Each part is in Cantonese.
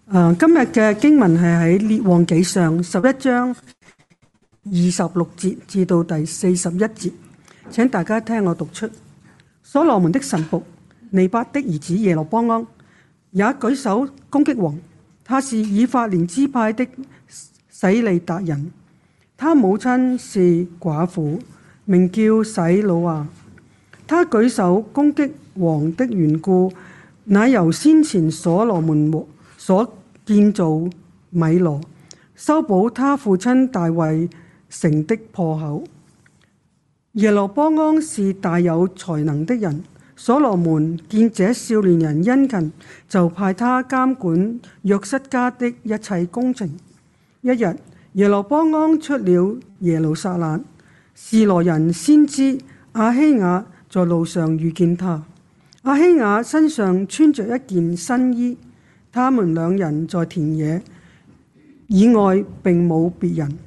今日嘅經文係喺列王紀上11章26節至到第41節，請大家聽我讀出。所羅門的臣僕尼八的兒子耶羅波安也舉手攻擊王，他是以法蓮支派的洗利達人，他母親是寡婦，名叫洗魯亞。他舉手攻擊王的緣故，乃由先前所羅門所建造米羅，修補他父親大衛城的破口。耶羅波安是大有才能的人，所羅門見這少年人殷勤，就派他監管約瑟家的一切工程。一日，耶羅波安出了耶路撒冷，示羅人先知亞希雅在路上遇見他。亞希雅身上穿着一件新衣，他們兩人在田野以外並冇別人。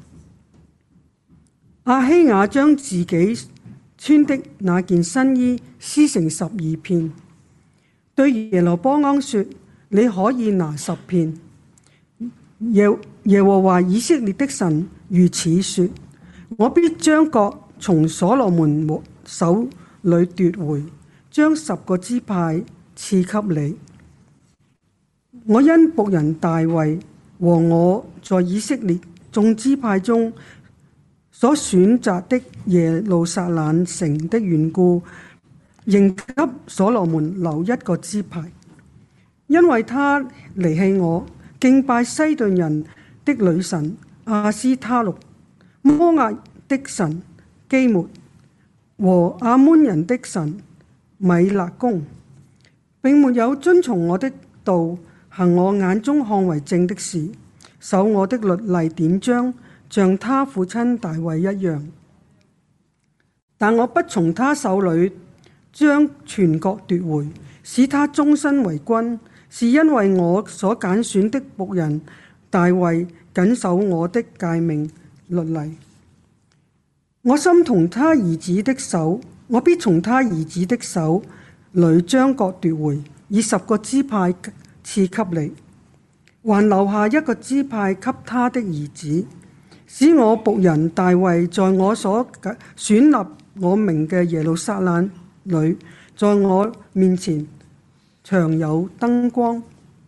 亞希雅將自己穿的那件新衣撕成12片，對耶羅波安說：你可以拿10片。耶和華以色列的神如此說：我必將國從所羅門手裏奪回，將10個支派賜給你。我因僕人大衛和我在以色列眾支派中所選擇的耶路撒冷城的緣故，仍給所羅門留一個支派，因為他離棄我，敬拜西頓人的女神亞斯他錄、摩押的神基抹和亞捫人的神米勒公，並沒有遵從我的道，行我眼中看為正的事，守我的律例典章，像他父親大衛一樣。但我不從他手裏將全國奪回，使他終身為君，是因為我所揀選的僕人大衛謹守我的誡命律例。我心同他兒子的手，我必從他兒子的手裏將國奪回，以10個支派賜給你，還留下一個支派給他的兒子，使我僕人大衛在我所選立我名嘅耶路撒冷裏，在我面前常有燈光。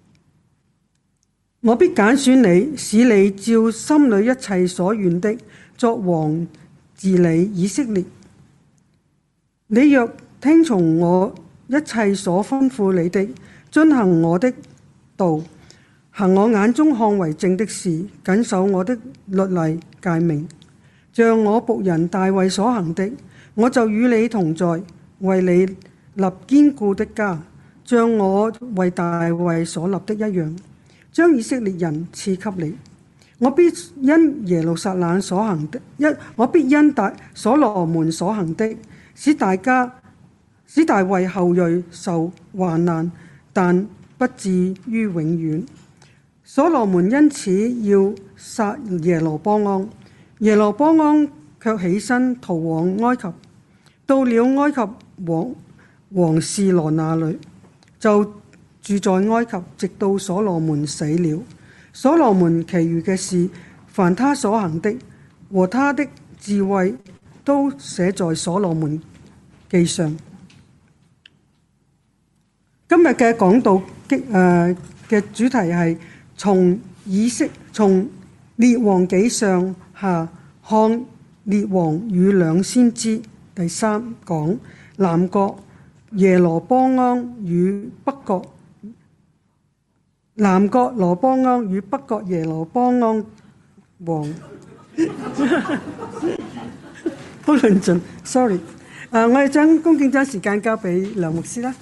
我必揀選你，使你照心裏一切所願的作王治理以色列。你若聽從我一切所吩咐你的，遵行我的道，行我眼中看為正的事，謹守我的律例誡命，像我僕人大衛所行的，我就與你同在，為你立堅固的家，像我為大衛所立的一樣，將以色列人賜給你。我必因耶路撒冷所行的，我必因所羅門所行的，使大衛後裔受患難，但不至於永遠。所羅門因此要殺耶羅波安，耶羅波安卻起身逃往埃及，到了埃及王示羅那裏，就住在埃及，直到所羅門死了。所羅門其餘嘅事，凡他所行的和他的智慧，都寫在所羅門記上。今日嘅講道嘅主題係從列王紀上下看列王與兩先知。第3講南國耶羅波安與北國耶羅波安王。好論盡 ，sorry。我哋恭敬將時間交俾梁牧師啦。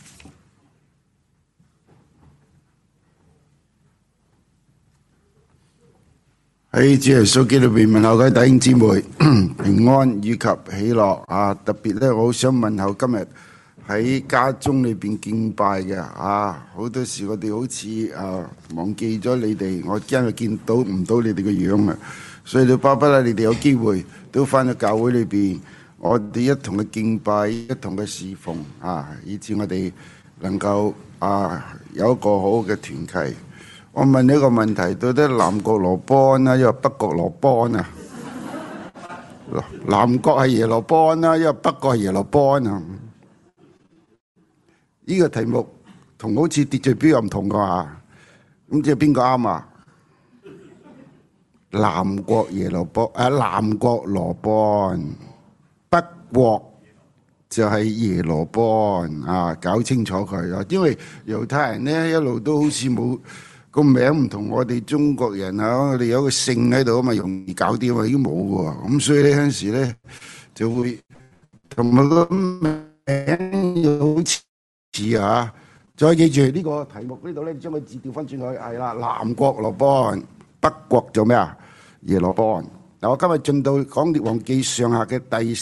喺主耶穌基督裏邊問候各位弟兄姊妹平安以及喜樂啊！特別咧，我好想問候今日喺家中裏邊敬拜嘅啊！好多時我哋好似忘記咗你哋，我驚佢見到唔到你哋嘅樣啊！所以都巴不得你哋有機會都翻到教會裏邊，我哋一同嘅敬拜，一同嘅侍奉啊！以致我哋能夠有一個好嘅團契。 我問你一個問題，到底南國羅波安啦，因為北國羅波安啊？南國係耶羅波安啦，因為北國係耶羅波安啊？呢個題目同好似秩序表又唔同㗎嘛？咁即係邊個啱啊？南國耶羅波南國羅波安，北國就係耶羅波安啊！搞清楚佢啊，因為猶太人咧一路都好似冇個名唔同我哋中國人啊，我哋有個姓喺度啊嘛，容易搞啲啊嘛，已經冇嘅喎。咁所以咧有陣時咧就會同埋個名又好似啊。再記住呢個題目呢度咧，將個字調翻轉去係啦，南國羅波安，北國做咩啊？耶羅波安。嗱，我今日進到講列王記上下嘅第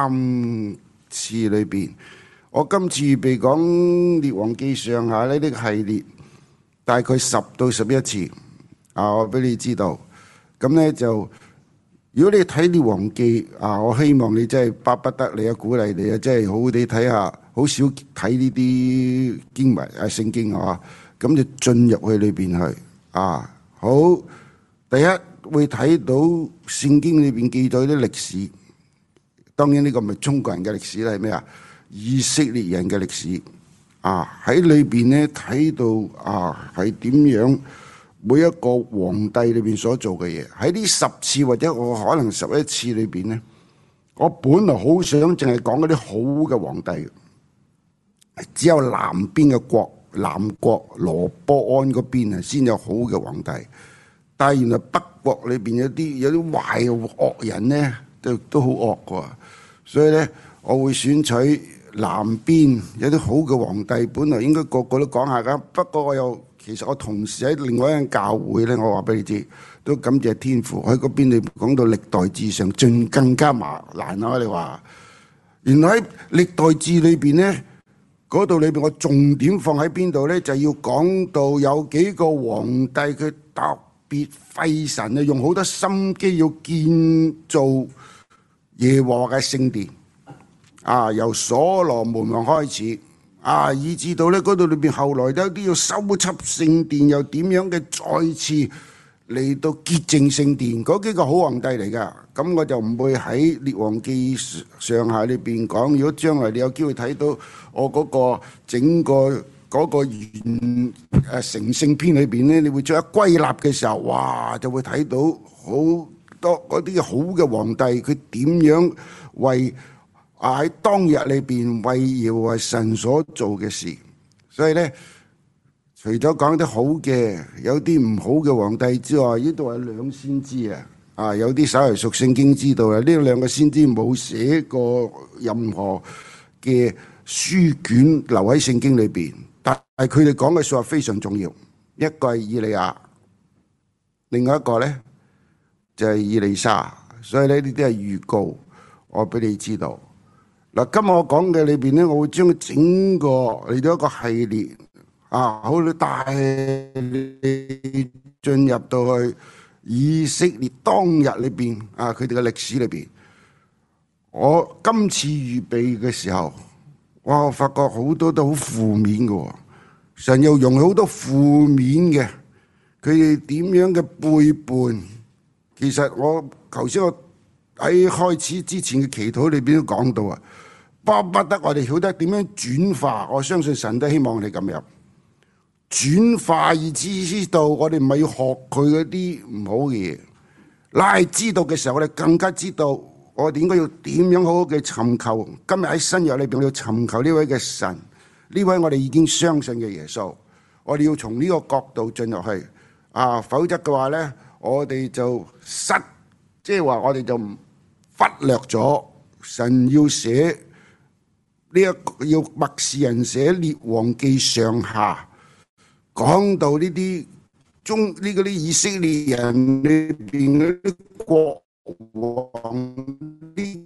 3次裏邊，我今次預備講列王記上下呢個系列，大概10到11次啊，我俾你知道。咁咧就，如果你睇列王記啊，我希望你真係巴不得你啊，鼓勵你啊，真係好好地睇下。好少睇呢啲經文聖經啊，咁就進入去裏邊去啊。好，第一會睇到聖經裏邊記載啲歷史，當然呢個唔係中國人嘅歷史啦，係咩啊？以色列人嘅歷史啊，喺裏邊咧睇到啊係點樣每一個皇帝裏邊所做嘅嘢。喺呢10次或者我可能11次裏邊咧，我本來好想淨係講嗰啲好嘅皇帝。只有南邊嘅國，南國羅波安嗰邊啊，先有好嘅皇帝。但係原來北國裏邊有啲壞惡人咧，都好惡㗎。所以咧，我會選取南邊有啲好嘅皇帝。本來應該個個都講下㗎，不過其實我同時喺另外一間教會咧，我話俾你知，都感謝天父喺嗰邊你講到歷代志上，盡更加難啊！你話原來喺歷代志裏邊咧。嗰度裏邊我重點放喺邊度咧？就要講到有幾個皇帝佢特別費神啊，用好多心機要建造耶和華嘅聖殿啊，由所羅門王開始啊，以至到咧嗰度裏邊後來有啲要修葺聖殿，又點樣嘅再次嚟到潔淨聖殿，嗰幾個好皇帝嚟㗎。咁我就唔會喺列王記上下裏邊講。如果將來你有機會睇到我嗰個整個嗰個成聖篇裏邊咧，你會將一歸納嘅時候，哇，就會睇到好多嗰啲好嘅皇帝，佢點樣為喺當日裏邊為耶和華神所做嘅事。所以咧，除咗講啲好嘅，有啲唔好嘅皇帝之外，呢度係兩先知啊。啊，有啲稍為熟聖經知道啦，呢兩個先知冇寫過任何嘅書卷留喺聖經裏邊，但係佢哋講嘅說話非常重要。一個係以利亞，另外一個咧就係以利沙，所以咧呢啲係預告，我俾你知道。嗱，今日我講嘅裏邊咧，我會將整個嚟到一個系列啊，好帶你進入到去以色列當日裏邊啊，佢哋嘅歷史裏邊，我今次預備嘅時候，哇，我發覺好多都好負面嘅，神又用好多負面嘅，佢哋點樣嘅背叛。其實我頭先我喺開始之前嘅祈禱裏邊都講到啊，巴不得我哋曉得點樣轉化。我相信神都希望你咁樣轉化，以知道我哋唔係要學佢嗰啲唔好嘅嘢，乃係知道嘅時候，我哋更加知道我哋應該要點樣好好嘅尋求。今日喺新約裏邊，我哋要尋求呢位嘅神，呢位我哋已經相信嘅耶穌。我哋要從呢個角度進入去啊，否則嘅話咧，我哋就即係話我哋就忽略咗神要寫呢一個，要默示人寫列王記上下。講到呢啲嗰啲以色列人裏邊嗰啲國王啲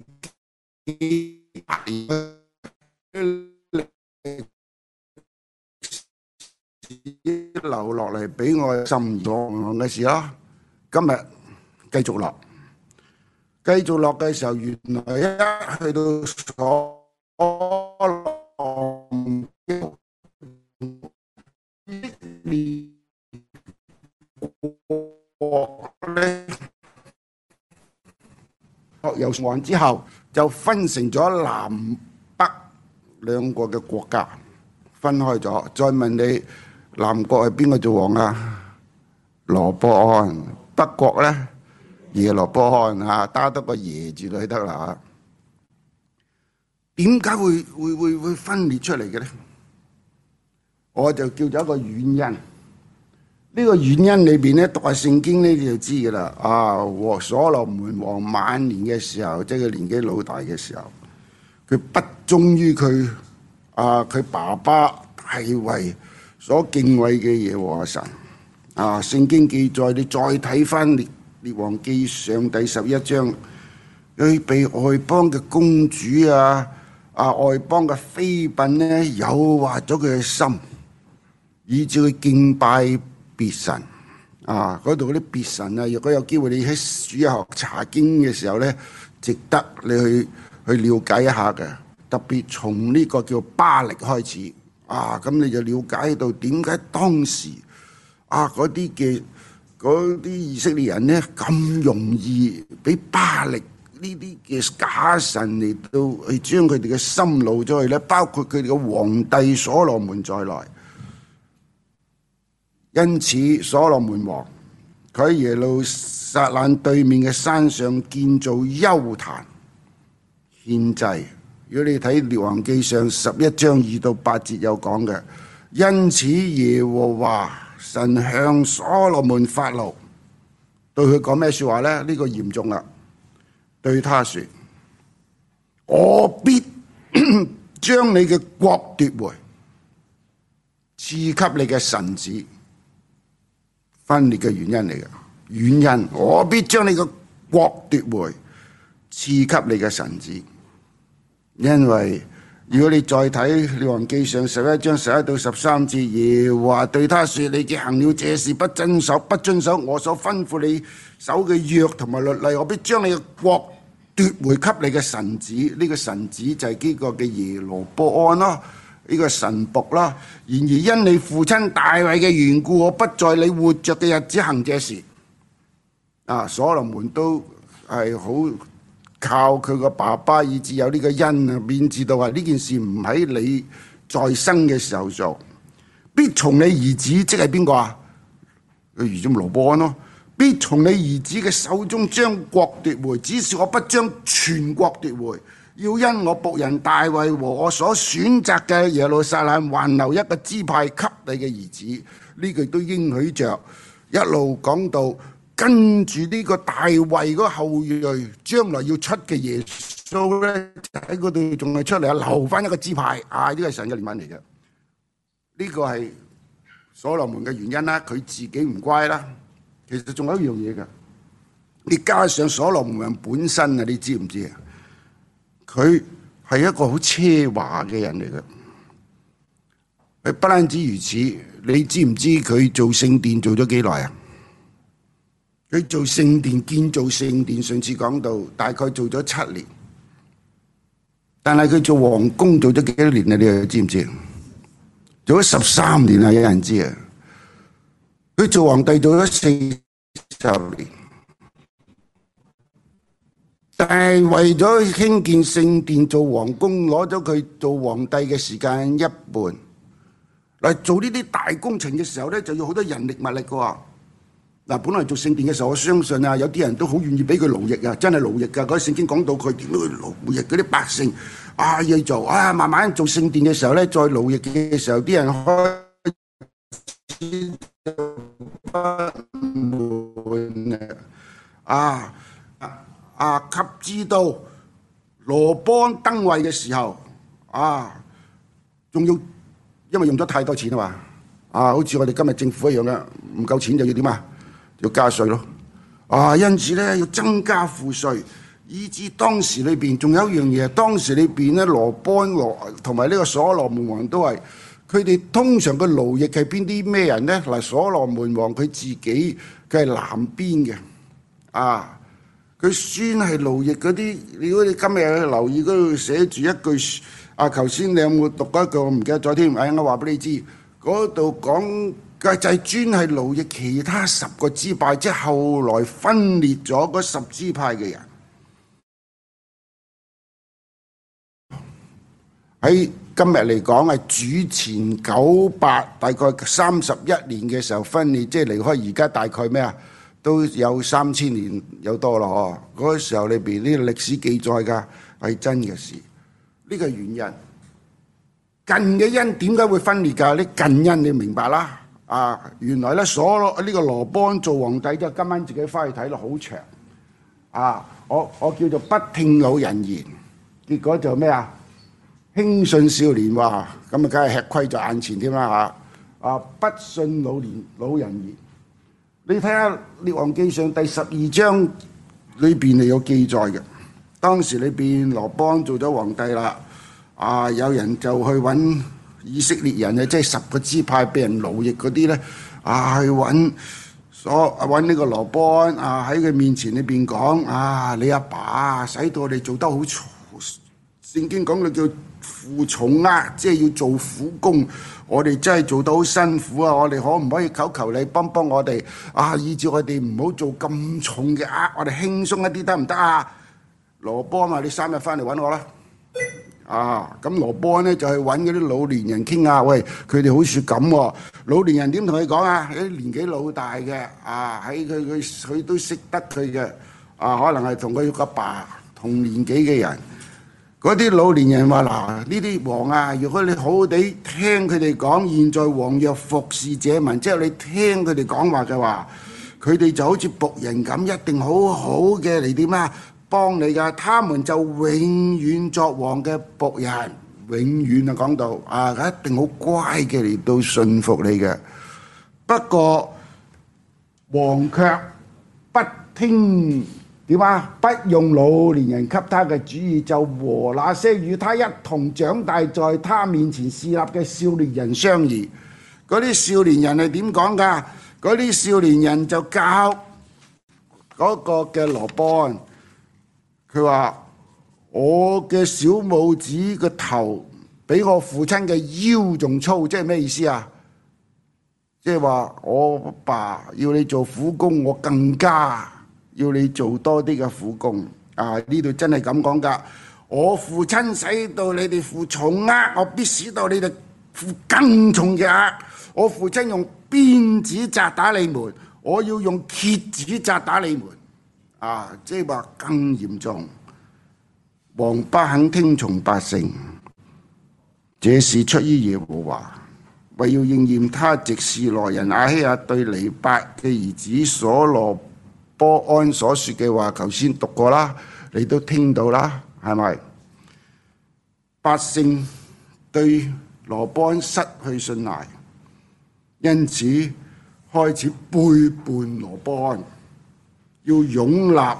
留落嚟俾我浸咗嘅事啦。今日繼續落嘅時候，原來一去到所羅門國咧各有王之後，就分成咗南北兩個嘅國家，分開咗。再問你，南國係邊個做王啊？羅波安。北國咧，耶羅波安啊，打得個耶字就得啦。點解會分裂出嚟嘅咧？我就叫咗一個原因。呢個原因裏邊咧，讀下聖經呢，你就知噶啦。啊，所羅門王晚年嘅時候，即係佢年紀老大嘅時候，佢不忠於佢爸爸大衛所敬畏嘅耶和華神。啊，聖經記載，你再睇翻列王記上第11章，佢被外邦嘅公主外邦嘅妃嬪咧誘惑咗佢嘅心，以致佢敬拜別神。嗰度嗰啲別神啊，如果有機會你喺主日學查經嘅時候咧，值得你去了解一下嘅。特別從呢個叫巴力開始，咁你就了解到點解當時嗰啲以色列人咧咁容易俾巴力呢啲嘅假神嚟到去將佢哋嘅心擄咗去咧，包括佢哋嘅皇帝所羅門在內。因此，所羅門王佢喺耶路撒冷對面嘅山上建造邱壇獻祭。如果你睇列王記上11章2到8節有講嘅，因此耶和華神向所羅門發怒，對佢講咩說話呢？呢個嚴重啦，對他說：我必將你嘅國奪回，賜給你嘅臣子。分裂嘅原因嚟嘅，原因我必將你嘅國奪回，賜給你嘅臣子。因為如果你再睇列王記上11章11到13節，耶和華對他說：你既行了這事，不遵守我所吩咐你守嘅約同埋律例，我必將你嘅國奪回給你嘅臣子。呢個臣子就係呢個嘅耶羅波安咯。呢個神僕啦，然而因你父親大衛嘅緣故，我不在你活着嘅日子行這事。所羅門都係好靠佢個爸爸，以至有呢個恩啊，免至到話呢件事唔喺你在生嘅時候做，必從你兒子，即係邊個啊？佢兒子羅波安咯，必從你兒子嘅手中將國奪回，只是我不將全國奪回。要因我僕人大衛和我所選擇嘅耶路撒冷還留一個支派給你嘅兒子。呢句都應許着，一路講到跟住呢個大衛嗰個後裔將來要出嘅耶穌咧，喺嗰度仲係出嚟留翻一個支派。呢個係神嘅憐憫嚟嘅。呢個係所羅門嘅原因啦，佢自己唔乖啦。其實仲有一樣嘢嘅，你加上所羅門本身啊，你知唔知啊？佢係一個好奢華嘅人嚟嘅，佢不單止如此，你知唔知佢做聖殿做咗幾耐啊？佢做聖殿建造聖殿，上次講到大概做咗7年，但係佢做皇宮做咗幾多年啊？你又知唔知？做咗13年啊！有人知啊？佢做皇帝做咗40年。但係為咗興建聖殿做皇宮，攞咗佢做皇帝嘅時間一半。嗱，做呢啲大工程嘅時候咧，就要好多人力物力嘅。嗱，本來做聖殿嘅時候，我相信啊，有啲人都好願意俾佢勞役啊，真係勞役噶。嗰啲聖經講到佢點樣去勞役嗰啲百姓要做慢慢做聖殿嘅時候咧，再勞役嘅時候，啲人開始不滿及至到羅波安登位嘅時候，仲要因為用咗太多錢啊嘛，好似我哋今日政府一樣嘅，唔夠錢就要點啊？要加稅咯，因此咧要增加賦稅，以至當時裏邊仲有一樣嘢，當時裏邊咧羅波安同埋呢個所羅門王都係，佢哋通常嘅勞役係邊啲咩人咧？嗱，所羅門王佢自己佢係南邊嘅，佢算係勞役嗰啲。如果你今日留意嗰度寫住一句，頭先你有冇讀過一句？我唔記得咗添。我話俾你知，嗰度講佢就係專係奴役其他10個支派，即係後來分裂咗嗰10支派嘅人。喺今日嚟講係主前98大概31年嘅時候分裂，即係離開而家大概咩啊？都有3000年有多咯。嗰個時候裏邊呢個歷史記載㗎係真嘅事。呢個原因近嘅因點解會分裂㗎？呢近因你明白啦。原來咧呢個羅波安做皇帝，就今晚自己翻去睇咯，好長。我叫做不聽老人言，結果就咩啊？輕信少年話，咁啊，梗係吃虧在眼前添啦嚇！不信老人言，你睇下《列王記上》第12章裏邊係有記載嘅。當時裏邊羅波安做咗皇帝啦，有人就去揾以色列人即係10個支派俾人奴役嗰啲咧，去揾呢個羅波安喺佢面前裏邊講你阿爸使到我哋做得好錯，聖經講到叫負重軛，即係要做苦工，我哋真係做得好辛苦啊！我哋可唔可以求你幫幫我哋以致我哋唔好做咁重嘅軛，我哋輕鬆一啲得唔得啊？羅波安話：你3日翻嚟揾我啦！咁羅波安咧就去揾嗰啲老年人傾下，喂，佢哋好似咁喎。老年人點同佢講啊？啲年紀老大嘅喺佢都識得佢嘅可能係同佢個爸同年紀嘅人。嗰啲老年人話：呢啲王如果你好好地聽佢哋講，現在王若服侍這民，即係你聽佢哋講話嘅話，佢哋就好似僕人咁，一定好好嘅嚟點啊？幫你噶，他們就永遠作王嘅僕人，永遠講到一定好乖嘅嚟到信服你嘅。不過王卻不聽點不用老年人給他嘅主意，就和那些與他一同長大在他面前侍立嘅少年人商議。嗰啲少年人係點講㗎？嗰啲少年人就教嗰個嘅羅波安。佢話：我嘅小拇指個頭比我父親嘅腰仲粗，即係咩意思啊？即係話我爸要你做苦工，我更加要你做多啲嘅苦工。呢度真係咁講㗎。我父親使到你哋負重軛，我必使到你哋負更重嘅軛。我父親用鞭子責打你們，我要用蝎子責打你們。即係話更嚴重。王不肯聽從百姓，這是出於耶和華，為要應驗他藉示羅人亞希亞對尼八嘅兒子所羅波安所說嘅話。頭先讀過啦，你都聽到啦，係咪？百姓對羅波安失去信賴，因此開始背叛羅波安，要擁立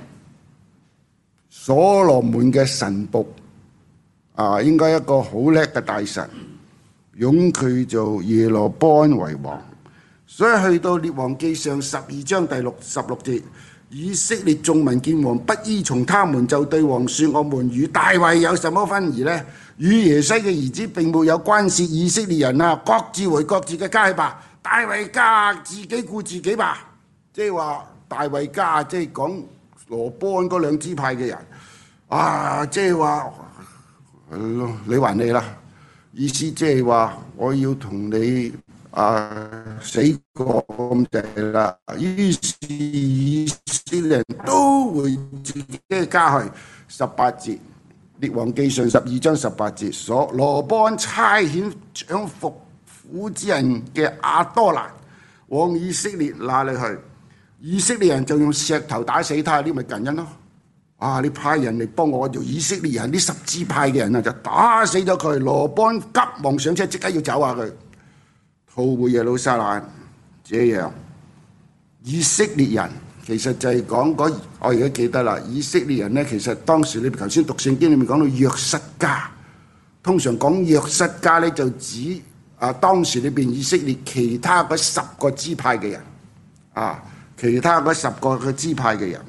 所羅門嘅臣僕，應該一個好叻嘅大臣，擁佢做耶羅波安為王。所以去到列王記上12章第16節，以色列眾民見王不依從他們，就對王說：我們與大衛有什麼分兒呢？與耶西嘅兒子並沒有關係。以色列人各自回各自嘅家去吧。大衛家自己顧自己吧。即係話大衛家，即係講羅波安嗰2支派嘅人。即係話你還你啦，意思即係話我要同你死過咁滯啦。於是以色列人都回自己嘅家去。18節，列王記上12章18節，所羅波安差遣長服苦之人嘅亞多蘭往以色列那裏去，以色列人就用石頭打死他。呢咪近因咯。你派人嚟幫我做以色列人，呢10支派嘅人就打死咗佢。羅波安急忙上車，即刻要走下佢，逃回耶路撒冷。這樣以色列人其實就係講嗰，我而家記得啦。以色列人呢，其實當時你頭先讀聖經裏面講到約瑟家，通常講約瑟家呢，就指當時裏邊以色列其他嗰10個支派嘅人，其他嗰10個嘅支派嘅人。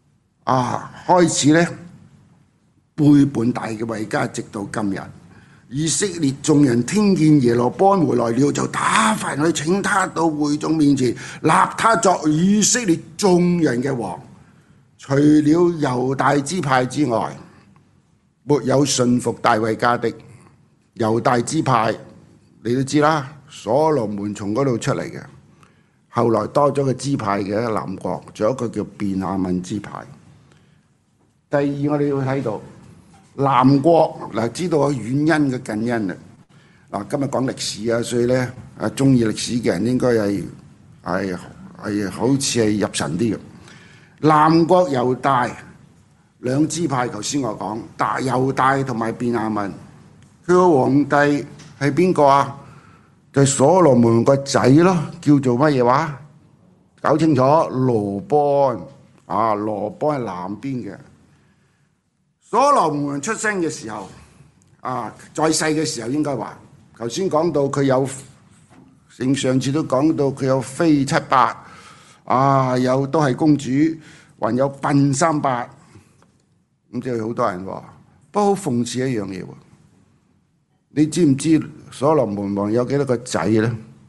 開始咧背叛大衛家，直到今日， 以色列眾人聽見耶羅波安回來了，就打發人去請他到會眾面前，立他作以色列眾人嘅王。除了猶大支派之外，沒有順服大衛家的。猶大支派你都知啦，所羅門從嗰度出嚟嘅，後來多咗個支派嘅南國，仲有一個叫便雅憫支派。第二，我哋要睇到南國嗱，知道個遠因嘅近因啦。嗱，今日講歷史啊，所以咧中意歷史嘅人應該係好似係入神啲嘅。南國猶大兩支派，頭先我講猶大同埋便雅憫，佢個皇帝係邊個啊？就係所羅門個仔咯，叫做乜嘢話？搞清楚，羅波安啊，羅波係南邊嘅。所羅門出生嘅時候啊，在世嘅時候應該話，頭先講到佢有，上次都講到佢有妃700。有都係公主，還有嬪300，咁即係好多人喎。不過好諷刺一樣嘢喎，你知唔知所羅門王有幾多個仔咧？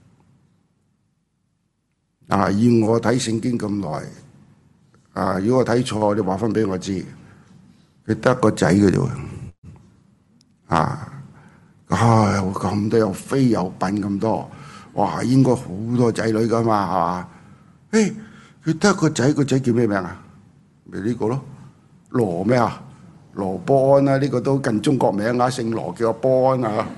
以我睇聖經咁耐，如果我睇錯，你話翻俾我知，佢得一個仔嘅啫喎。咁多有妃有嬪咁多，哇！應該好多仔女噶嘛，係嘛？佢得一個仔，個仔叫咩名啊？咪呢個咯，羅咩啊？羅波安啊，呢個都近中國名啊，姓羅叫阿波安啊。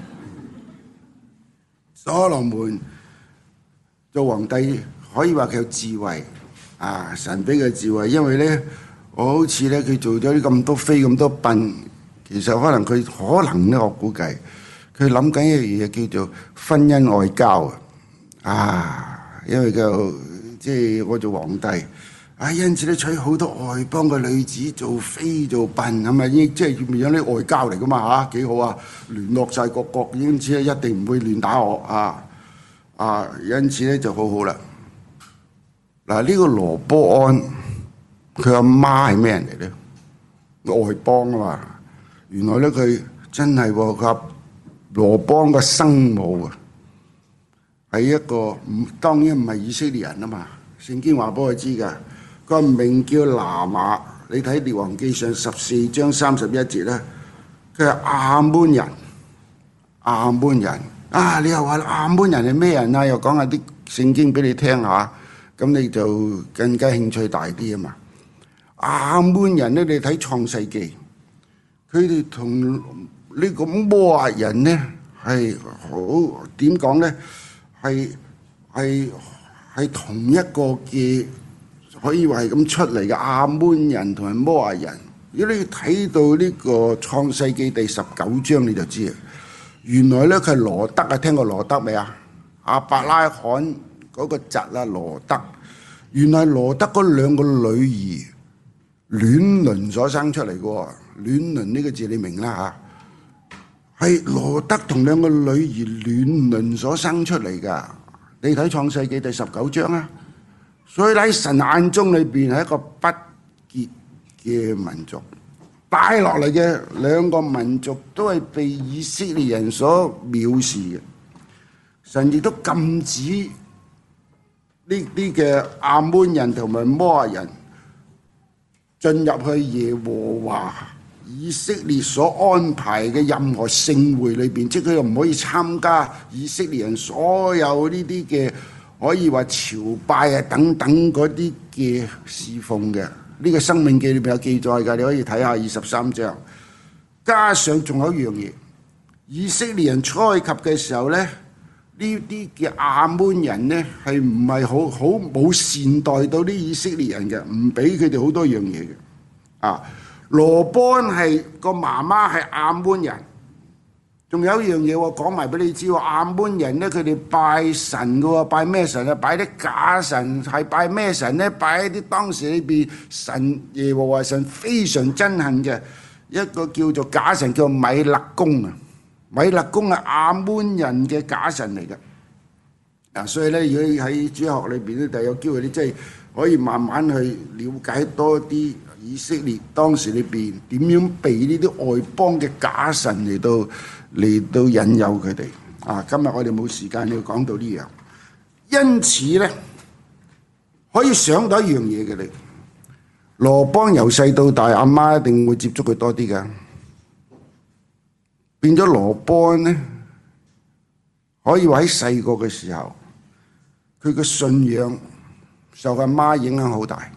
所羅門做皇帝可以話佢有智慧神俾佢智慧，因為咧，我好似咧佢做咗啲咁多妃咁多嬪，其實可能咧，我估計佢諗緊一樣嘢叫做婚姻外交因為即係我做皇帝，因此咧娶好多外邦嘅女子做妃做嬪，係咪？即係變咗啲外交嚟噶嘛幾好啊！聯絡晒各國，因此咧一定唔會亂打我因此咧就好好啦。嗱，呢個羅波安佢阿媽係咩人嚟咧？外邦啊嘛，原來咧佢真係佢阿羅波安嘅生母係一個當然唔係以色列人啊嘛。聖經話俾我知㗎，個名叫拿瑪。你睇列王記上14章31節咧，佢係亞捫人。你又話亞捫人係咩人啊？又講下啲聖經俾你聽下，咁你就更加興趣大啲啊嘛。亞捫人咧，你睇創世記，佢哋同呢個摩押人咧係好點講咧？係同一個嘅，可以話係咁出嚟嘅亞捫人同埋摩押人。如果你睇到呢個創世記第19章，你就知啊。原來咧佢係羅德啊，聽過羅德未啊？亞伯拉罕嗰個侄羅德。原來羅德嗰兩個女兒亂倫所生出嚟嘅喎。亂倫呢個字你明啦嚇，係羅德同兩個女兒亂倫所生出嚟㗎。你睇創世記第19章啊，所以喺神眼中裏邊係一個不潔嘅民族，帶落嚟嘅兩個民族都係被以色列人所藐視嘅。神亦都禁止呢啲嘅亞捫人同埋摩押人進入去耶和華以色列所安排嘅任何聖會裏邊，即係佢又唔可以參加以色列人所有呢啲嘅可以話朝拜等等嗰啲嘅侍奉嘅。呢個申命記裏邊有記載㗎，你可以睇下23章。加上仲有一樣嘢，以色列人出埃及嘅時候咧，呢啲嘅亞捫人咧係唔係好冇善待到啲以色列人嘅，唔俾佢哋好多樣嘢嘅。羅波安係個媽媽係亞捫人，仲有一樣嘢我講埋俾你知喎。亞捫人咧佢哋拜神嘅喎，拜咩神啊？拜啲假神，係拜咩神咧？拜一啲當時裏邊神耶和華神非常憎恨嘅一個叫做假神，叫米勒公啊。米勒公係亞捫人嘅假神嚟嘅。所以咧，如果喺主學裏邊咧，就有機會你真係可以慢慢去了解多啲。以色列當時裏邊點樣被呢啲外邦嘅假神嚟到嚟到引誘佢哋。今日我哋冇時間去講到呢樣，因此咧可以想到一樣嘢嘅你，羅邦由細到大，阿媽一定會接觸佢多啲㗎，變咗羅邦咧，可以話喺細個嘅時候，佢嘅信仰受阿媽影響好大，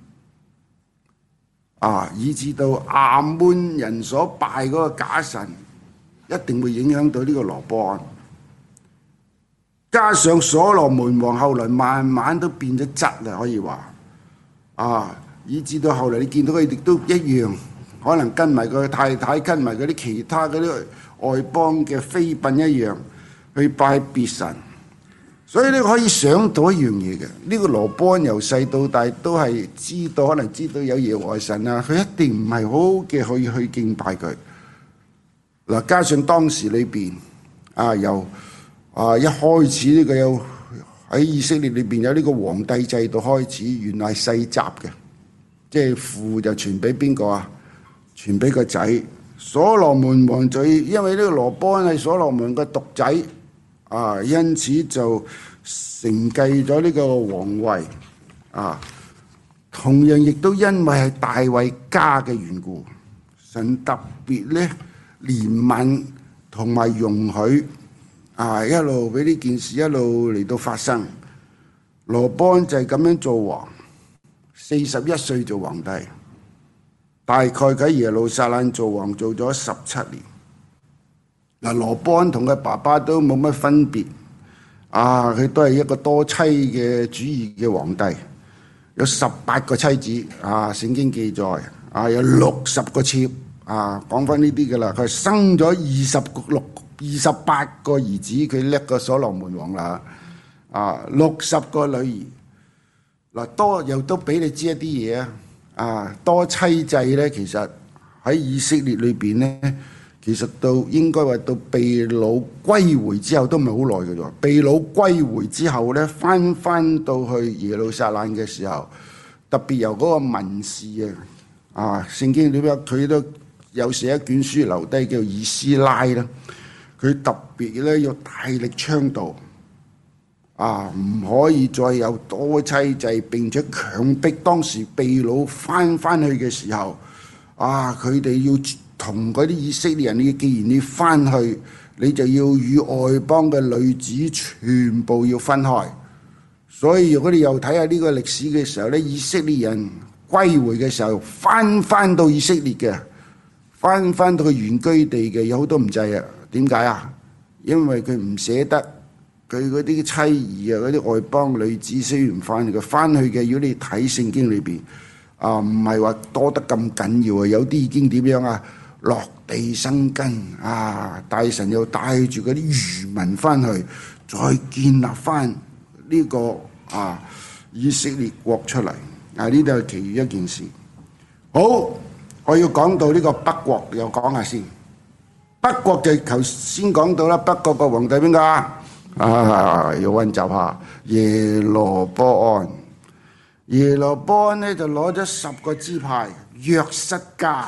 以至到亞捫人所拜嗰個假神，一定會影響到呢個羅波安。加上所羅門王後來慢慢都變咗質啦，可以話以至到後來你見到佢哋都一樣，可能跟埋個太太，跟埋嗰啲其他嗰啲外邦嘅妃嬪一樣去拜別神。所以你可以想到一樣嘢嘅，呢個羅波安由細到大都係知道，可能知道有耶和華神啊，佢一定唔係好嘅去敬拜佢。嗱，加上當時裏邊由一開始呢個有喺以色列裏邊有呢個皇帝制度開始，原來係世襲嘅，即係父就傳俾邊個啊？傳俾個仔。所羅門王就因為呢個羅波安係所羅門嘅獨仔，因此就承繼咗呢個皇位。同樣亦都因為係大衛家嘅緣故，神特別咧憐憫同埋容許。一路俾呢件事一路嚟到發生，羅波安就係咁樣做王，41歲做皇帝，大概喺耶路撒冷做王做咗17年。羅波安同佢爸爸都冇乜分別，佢都係一個多妻嘅主義嘅皇帝，有18個妻子，聖經記載，有60個妾，講翻呢啲㗎啦，佢生咗28個兒子，佢叻過所羅門王啦。60個女兒，多又都俾你知一啲嘢多妻制咧，其實喺以色列裏邊咧，其實到應該話到被擄歸回之後都唔係好耐嘅啫。被擄歸回之後咧，翻到去耶路撒冷嘅時候，特別由嗰個文士聖經裏邊佢都有寫一卷書留低，叫以斯拉啦。佢特別咧要大力倡導，唔可以再有多妻制，並且強迫當時被擄翻去嘅時候，佢哋要同嗰啲以色列人，你既然你翻去，你就要與外邦嘅女子全部要分開。所以如果你又睇下呢個歷史嘅時候咧，以色列人歸回嘅時候，翻到以色列嘅，翻到佢原居地嘅，有好多唔制啊。點解啊？因為佢唔捨得佢嗰啲妻兒嗰啲外邦女子雖然翻去，佢翻去嘅，如果你睇聖經裏邊唔係話多得咁緊要啊，有啲已經點樣落地生根大神又帶住嗰啲餘民翻去，再建立翻呢個以色列國出嚟呢度係其餘一件事。好，我要講到呢個北國，又講下先。北國就頭先講到啦，北國個皇帝邊個要溫習下耶羅波安。耶羅波安咧就攞咗10個支派，約瑟家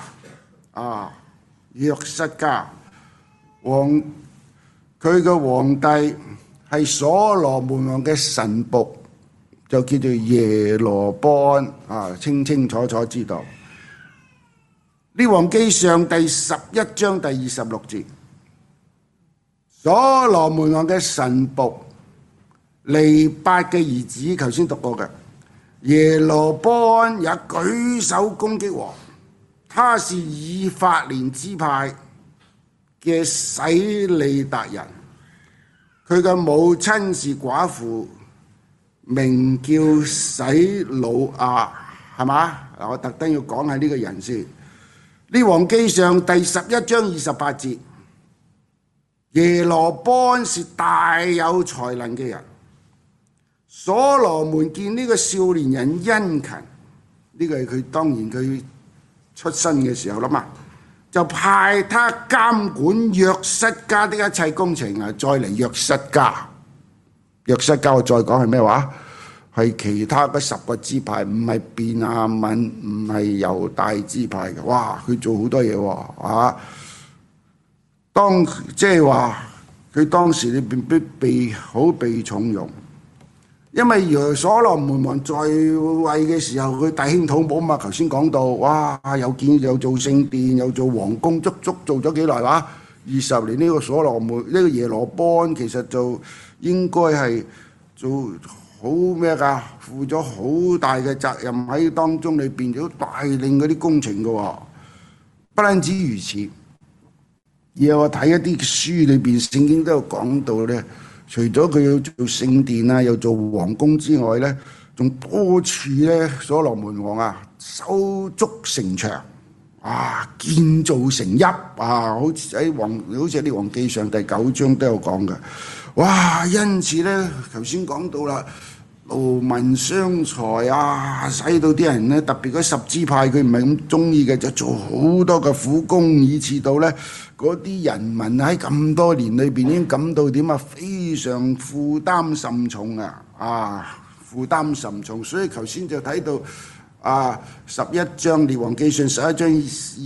佢嘅皇帝係所羅門王嘅臣僕，就叫做耶羅波安清清楚楚知道。列王記上第11章第26節，所羅門王嘅臣僕尼八嘅兒子，頭先讀過嘅耶羅波安也舉手攻擊王，他是以法蓮支派嘅洗利達人，佢嘅母親是寡婦，名叫洗魯亞，係嘛？我特登要講下呢個人先。列王記上第11章28節，耶羅波安是大有才能嘅人，所羅門見呢個少年人殷勤，呢個係佢當然佢出身嘅時候啦嘛，就派他監管約瑟家的一切工程再嚟約瑟家我再講係咩話？係其他嗰10個支派，唔係便雅憫，唔係猶大支派嘅。哇！佢做好多嘢喎， 即係話佢當時裏邊被重用，因為所羅門王在位嘅時候，佢大興土木嘛。頭先講到，哇，又做聖殿，又做皇宮，足足做咗幾耐話？20年。呢個所羅門，呢個耶羅波安其實就應該係做好咩㗎？負咗好大嘅責任喺當中，裏邊都帶領嗰啲工程嘅喎。不單止如此，而我睇一啲書裏邊聖經都有講到咧，除咗佢要做聖殿啊，又做皇宮之外咧，仲多處咧，所羅門王啊修築城牆啊，建造城邑啊，好似喺《列王記上》第9章都有講嘅。哇！因此咧，頭先講到啦，勞民傷財啊，使到啲人咧，特別嗰10支派佢唔係咁中意嘅，就做好多嘅苦工，以至到咧嗰啲人民喺咁多年裏邊已經感到點啊，非常負擔甚重啊！負擔甚重，所以頭先就睇到11章《列王記上》11章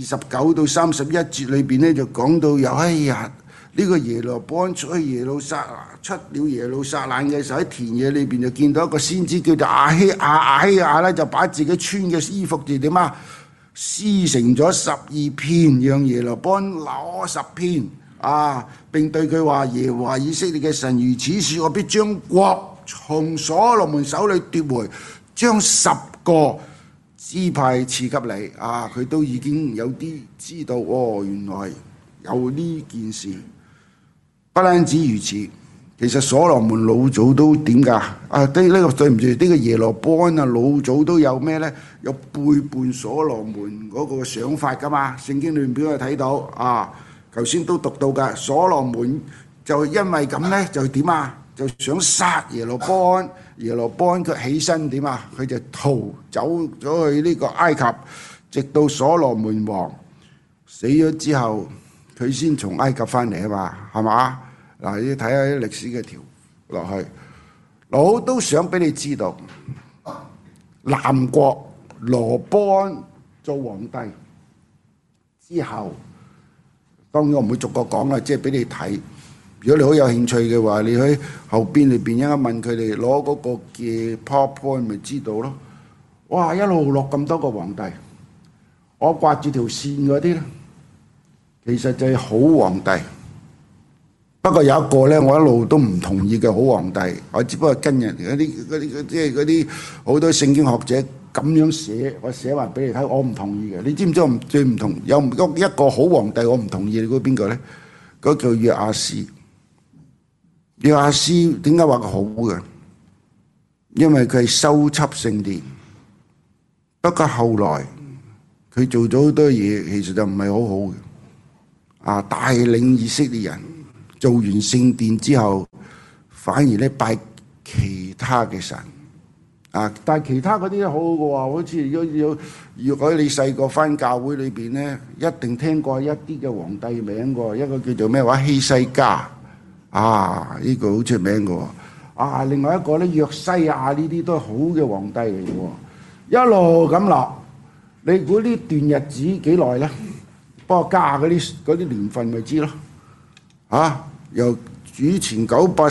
29到31節裏邊咧，就講到呢個耶羅波安出了耶路撒冷嘅時候，喺田野裏邊就見到一個先知叫做亞希亞咧，就把自己穿嘅衣服就點啊，撕成咗12片，讓耶羅波安攞10片並對佢話：耶和華以色列嘅神如此說，我必將國從所羅門手裏奪回，將10個支派賜給你。佢都已經有啲知道，原來有呢件事。不單止如此，其實所羅門老早都點㗎？對唔住，呢個耶羅波安老早都有咩呢？有背叛所羅門嗰個想法㗎嘛？聖經裏面俾我睇到頭先都讀到㗎。所羅門就因為咁呢，就點啊？就想殺耶羅波安。耶羅波安佢起身點啊？佢就逃走咗去呢個埃及，直到所羅門王死咗之後，佢先從埃及翻嚟啊嘛，係嘛？嗱，你睇下啲歷史嘅條落去，我都想俾你知道，南國羅波安做皇帝之後，當然我唔會逐個講啦，即係俾你睇。如果你好有興趣嘅話，你喺後邊裏邊一問佢哋攞嗰個嘅 PowerPoint 咪知道咯。哇！一路落咁多個皇帝，我掛住條線嗰啲咧，其實就係好皇帝。不過有一個咧，我一路都唔同意嘅好皇帝，我只不過跟人嗰啲好多聖經學者咁樣寫，我寫埋俾你睇，我唔同意嘅。你知唔知我最唔同有一個好皇帝我唔同意？你估邊個咧？嗰個叫約阿斯。約阿斯點解話佢好嘅？因為佢係修葺聖殿。不過後來佢做咗好多嘢，其實就唔係好好嘅。帶領以色列人做完聖殿之後，反而咧拜其他嘅神。但係其他嗰啲都好好嘅喎，好似如果你細個返教會裏邊咧，一定聽過一啲嘅皇帝名喎，一個叫做咩話希西家。呢個好出名嘅喎。另外一個咧約西亞，呢啲都係好嘅皇帝嚟嘅喎。一路咁落，你估呢段日子幾耐咧？幫我加嗰啲年份咪知咯。由主前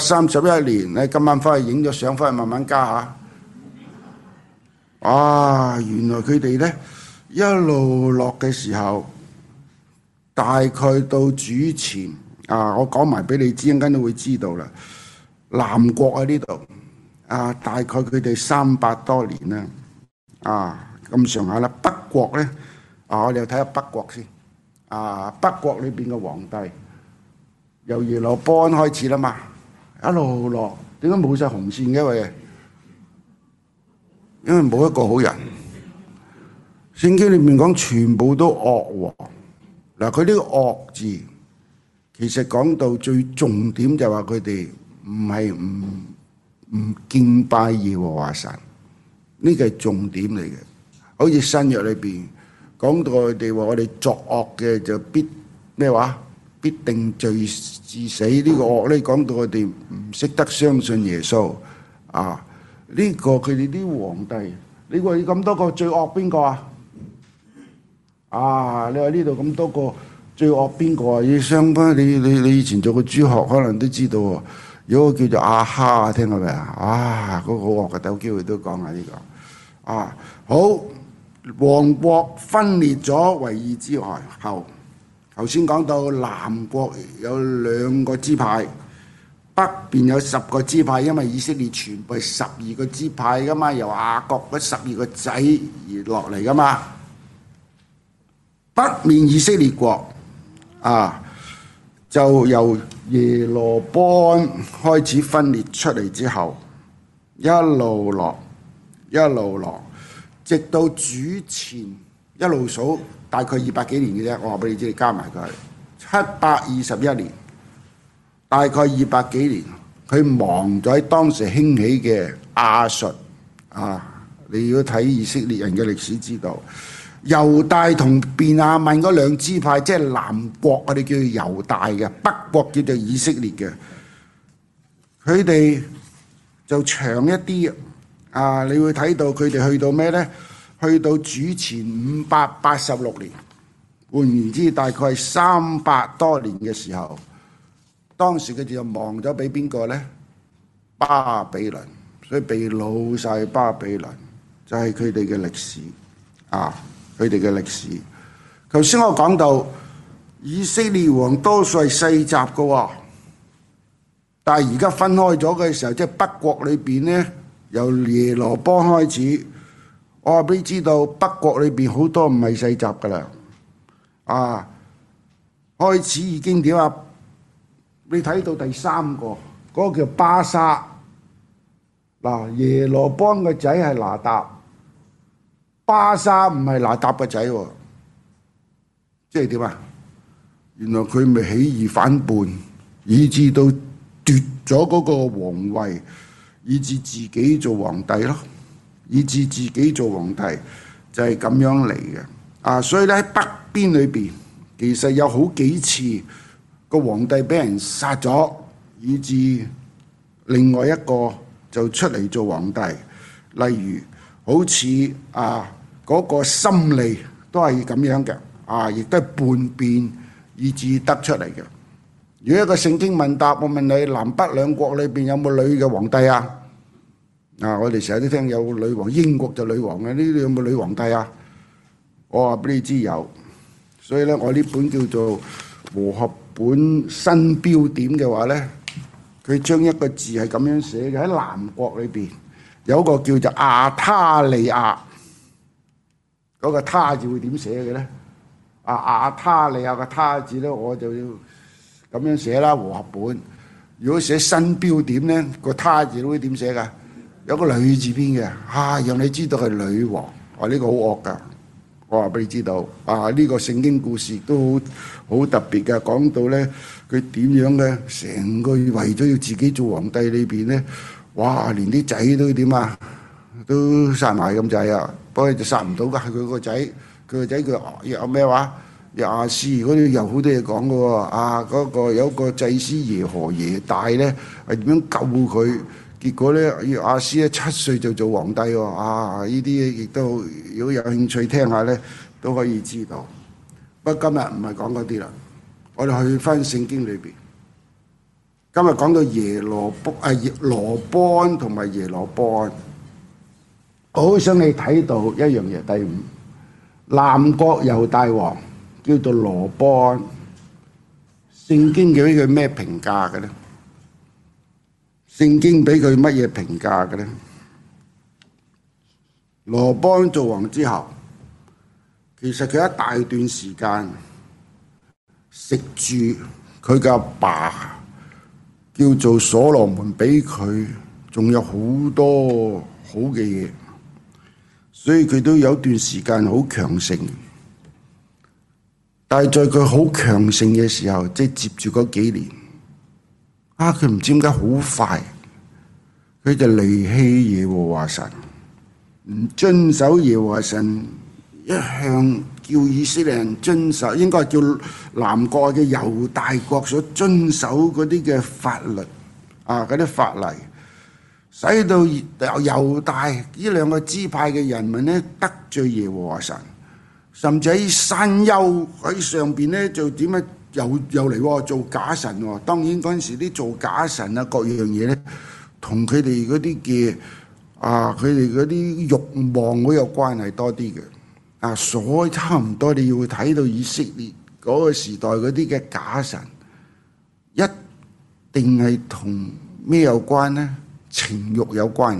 931年，你今晚翻去影咗相，翻去慢慢加下。原來佢哋咧一路落嘅時候，大概到主前我講埋俾你知，陣間都會知道啦。南國喺呢度大概佢哋300多年啦，咁上下啦。北國咧我哋又睇下北國先。北國裏邊嘅皇帝由耶羅波安開始啦嘛，一路落，點解冇晒紅線嘅？因為冇一個好人。聖經裏面講全部都惡喎。佢呢個惡字其實講到最重點就係話佢哋唔敬拜耶和華神，呢個係重點嚟嘅。好似新約裏邊講到佢哋話我哋作惡嘅就必定罪致死。呢個惡咧講到佢哋唔識得相信耶穌。呢個佢哋啲皇帝，你話咁多個最惡邊個你話呢度咁多個最惡邊個啊？你相關你以前做過主學，可能都知道喎。有個叫做亞哈，聽過未啊？啊，嗰個好惡嘅，有機會都講下呢個。啊，好，王國分裂咗為二之外後，頭先講到南國有2個支派，北邊有10個支派，因為以色列全部係12個支派噶嘛，由雅各嗰12個仔而落嚟噶嘛。北面以色列國就由耶羅波安開始分裂出嚟之後，一路落，直到主前一路數大概200幾年嘅啫。我話俾你知，你加埋佢721年，大概200幾年，佢亡咗喺當時興起嘅亞述你要睇以色列人嘅歷史知道。猶大同便雅憫嗰2支派，即係南國我哋叫猶大嘅，北國叫做以色列嘅，佢哋就長一啲你會睇到佢哋去到咩呢？去到主前586年，換言之，大概係300多年嘅時候，當時佢哋就亡咗俾邊個呢？巴比倫，所以被擄晒巴比倫，就係佢哋嘅歷史佢哋嘅歷史。頭先我講到以色列王多數係世襲嘅喎，但係而家分開咗嘅時候，即係北國裏邊呢，由耶羅波開始，我話俾你知道，北國裏邊好多唔係世襲㗎啦。開始已經點啊？你睇到第3個嗰個叫巴沙耶羅波嘅仔係拿答。巴沙唔係拿答個仔喎，即係點啊？原來佢咪起義反叛，以致到奪咗嗰個皇位，以致自己做皇帝咯。以致自己做皇帝就係咁樣嚟嘅。所以咧喺北邊裏邊，其實有好幾次個皇帝俾人殺咗，以致另外一個就出嚟做皇帝。例如好似嗰個心利都係咁樣嘅，亦都係叛變以致得出嚟嘅。如果一個聖經問答，我問你南北兩國裏邊有冇女嘅皇帝啊？我哋成日都聽有女王，英國就女王嘅，呢度有冇女皇帝啊？我話俾你知有，所以咧我呢本叫做和合本新標點嘅話咧，佢將一個字係咁樣寫嘅，喺南國裏邊有一個叫做亞他利亞。嗰個他字會點寫嘅咧？亞他利亞個他字咧，我就要咁樣寫啦。和合本如果寫新標點咧，個他字都會點寫㗎？有個女字邊嘅，讓你知道係女王。呢個好惡㗎，我話俾你知道。呢個聖經故事都好特別嘅，講到咧佢點樣嘅，成個為咗要自己做皇帝裏邊咧，哇！連啲仔都點啊，都殺埋咁滯啊！不過就殺唔到㗎，係佢個仔，佢個仔佢有咩話？亞斯嗰啲有好多嘢講嘅喎。嗰個有個祭司耶何耶大咧，係點樣救佢？結果咧，亞斯咧7歲就做皇帝喎。呢啲亦都如果有興趣聽下咧，都可以知道。不過今日唔係講嗰啲啦，我哋去翻聖經裏邊。今日講到耶羅波安同埋耶羅波安。我好想你睇到一樣嘢，第5，南國猶大王叫做羅波安，聖經俾佢咩評價嘅咧？聖經俾佢乜嘢評價嘅咧？羅波安做王之後，其實佢一大段時間食住佢嘅阿爸叫做所羅門俾佢，仲有好多好嘅嘢。所以佢都有段時間好強盛，但係在佢好強盛嘅時候，即係接住嗰幾年，佢唔知點解好快，佢就離棄耶和華神，唔遵守耶和華神一向叫以色列人遵守，應該係叫南國嘅猶大國所遵守嗰啲嘅法律嗰啲法例。使到猶大呢2個支派嘅人民咧得罪耶和華神， 甚至喺山丘喺上邊咧就點樣又嚟喎做假神喎。當然嗰陣時啲做假神啊各樣嘢咧，同佢哋嗰啲嘅佢哋嗰啲慾望好有關係多啲嘅。所以差唔多你要睇到以色列嗰個時代嗰啲嘅假神，一定係同咩有關咧？情慾有關。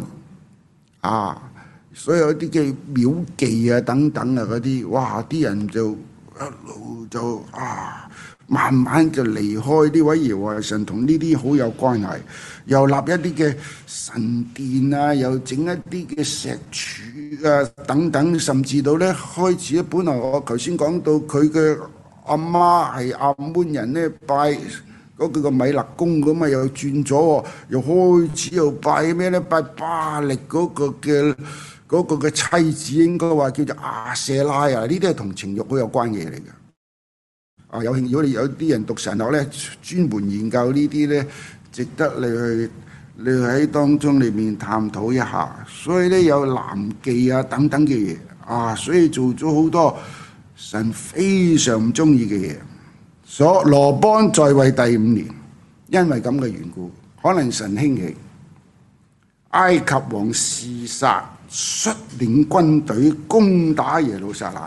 所有啲嘅廟妓啊等等啊嗰啲，哇！啲人就一路就慢慢就離開呢位耶和華神，同呢啲好有關係。又立一啲嘅神殿啊，又整一啲嘅石柱啊等等，甚至到咧開始咧，本來我頭先講到佢嘅阿媽係亞捫人咧，拜嗰個米勒公咁啊，又轉咗，又開始又拜咩咧？拜巴力嗰個嘅妻子，應該話叫做亞舍拉啊！呢啲係同情慾好有關嘢嚟嘅。有興趣，如果你有啲人讀神學咧，專門研究呢啲咧，值得你去喺當中裏面探討一下。所以咧有男妓啊等等嘅嘢所以做咗好多神非常唔中意嘅嘢。羅波安在位第5年，因為咁嘅緣故，可能神興起埃及王示撒率領軍隊攻打耶路撒冷，